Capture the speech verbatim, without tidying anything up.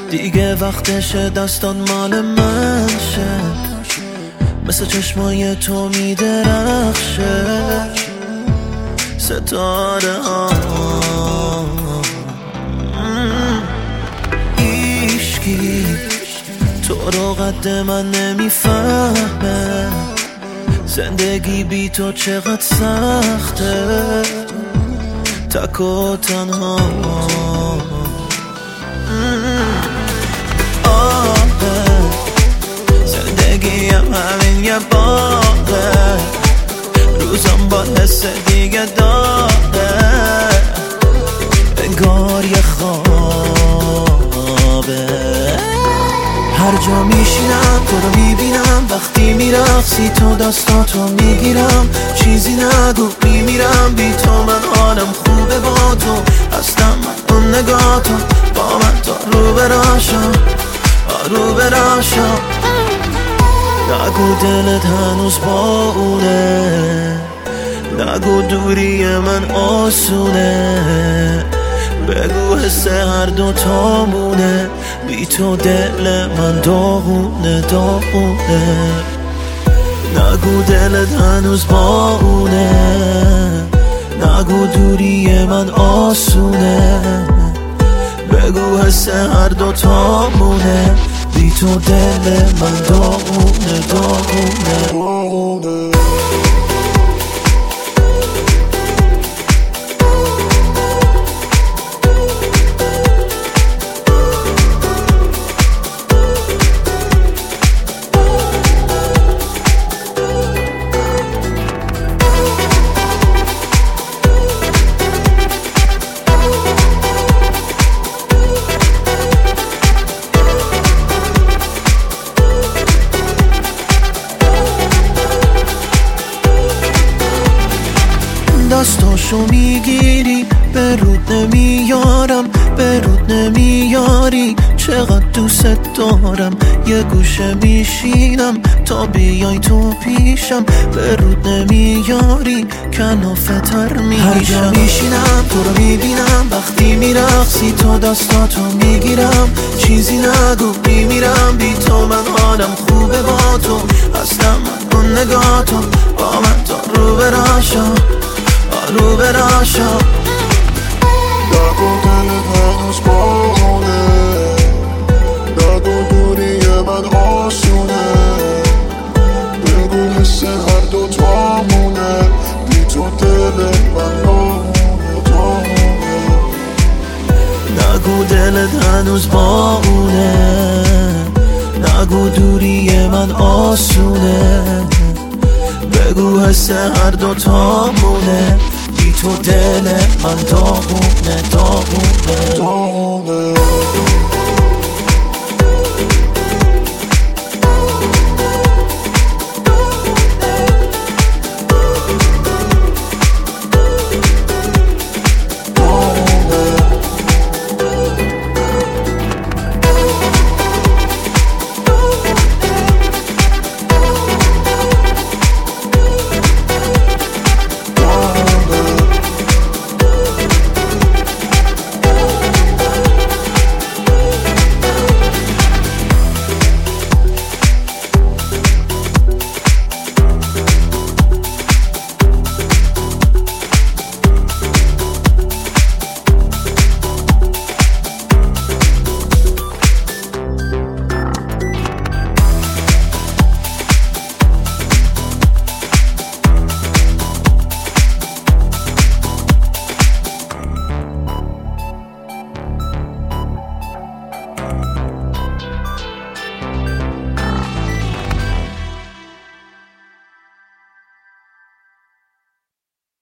دیگه وقتشه دستان مال من شه، مثل چشمای تو میدرخشه ستاره ها. ایشکی تو رو قد من نمیفهمه، زندگی بی تو چقدر سخته، تک و تنها. آه زندگی هم همین یه باغه، روزم با حس دیگه داغه، انگار یه خوابه. هر جا میشینم تو رو میبینم، وقتی میرقصی تو دستاتو میگیرم، چیزی نگو میمیرم بی تو، من حالم خوبه با تو، هستم من اون نگاهتو، با من تا رو براشم رو براشم. نگو دلت هنوز با اونه، نگو دوری من آسونه، بگو حس هر دوتامونه، بی تو دل من داغونه داغونه. نگو دلت هنوز با اونه، نگو دوری من آسونه، بگو حس هر دوتامونه، بی تو دل من داغونه داغونه. دستاشو میگیری به رود نمیارم، به رود نمیاری، چقدر دوست دارم، یه گوشه میشینم تا بیای تو پیشم، به رود نمیاری کنافتر میشم. هر جا میشینم تو رو میبینم، وقتی میرقصی تو دستاتو میگیرم، چیزی نگو میمیرم بی تو، من حالم خوبه با تو، هستم من اون نگاهتو، با من تا رو براشم رو براشم. نگو دلت هنوز باونه، نگو دوری من آسونه، بگو حس هر دوتامونه، بی تو دل من داغونه داغونه. نگو دلت هنوز با اونه، نگو دوری من آسونه، بگو حس هر دوتامونه، بی تو دل من داغونه داغونه.